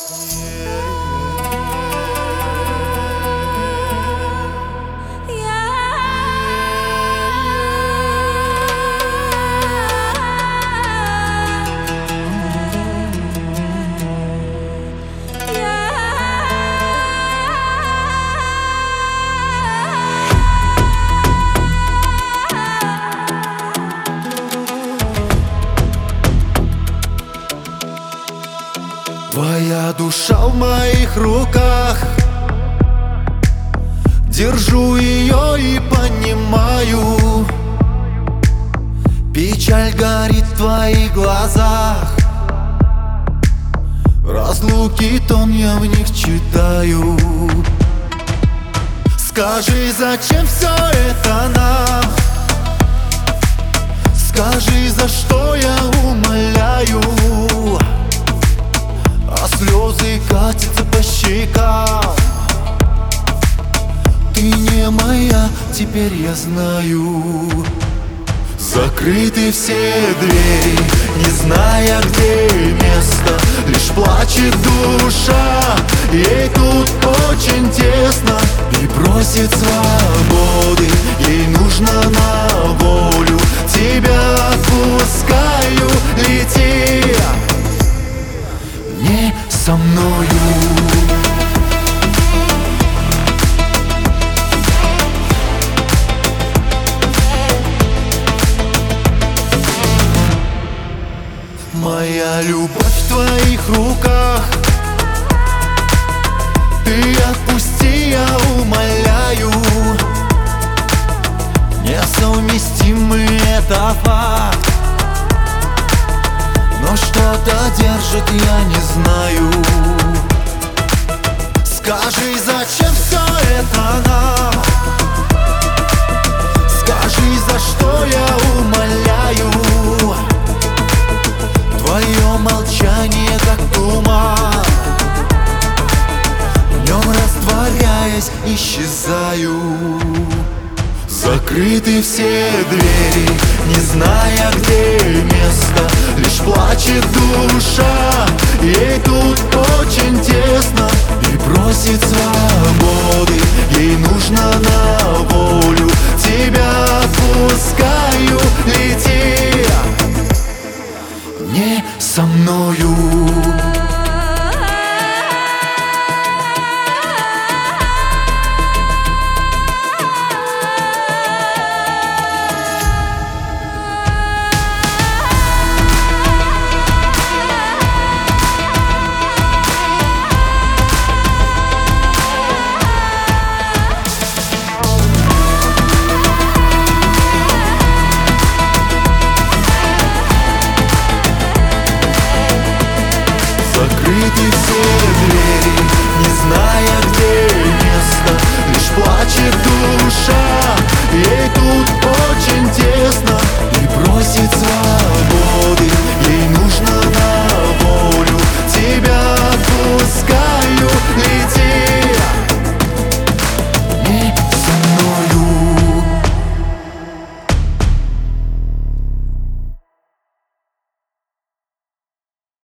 Твоя душа в моих руках, держу ее и понимаю. Печаль горит в твоих глазах, разлуки тон я в них читаю. Скажи, зачем все это нам? Скажи, за что я умоляю? А слезы катятся по щекам. Ты не моя, теперь я знаю. Закрыты все двери, не зная, где место. Лишь плачет душа, ей тут очень тесно. И просит свободы, ей нужно на волю. Тебя отпускаю, лети не со мною. Моя любовь в твоих руках, ты отпусти, я умоляю. Несовместимы, это факт, но что-то держит, я не знаю. Скажи, зачем все это нам? Скажи, за что я умоляю? Твое молчание как туман, в нем растворяясь исчезаю. Закрыты все двери, не зная, где место. Лишь плачет душа, ей тут очень тесно. И просит свободы, ей нужно на волю. Тебя отпускаю, лети не со мною. Закрыты все двери, не зная, где место. Лишь плачет душа,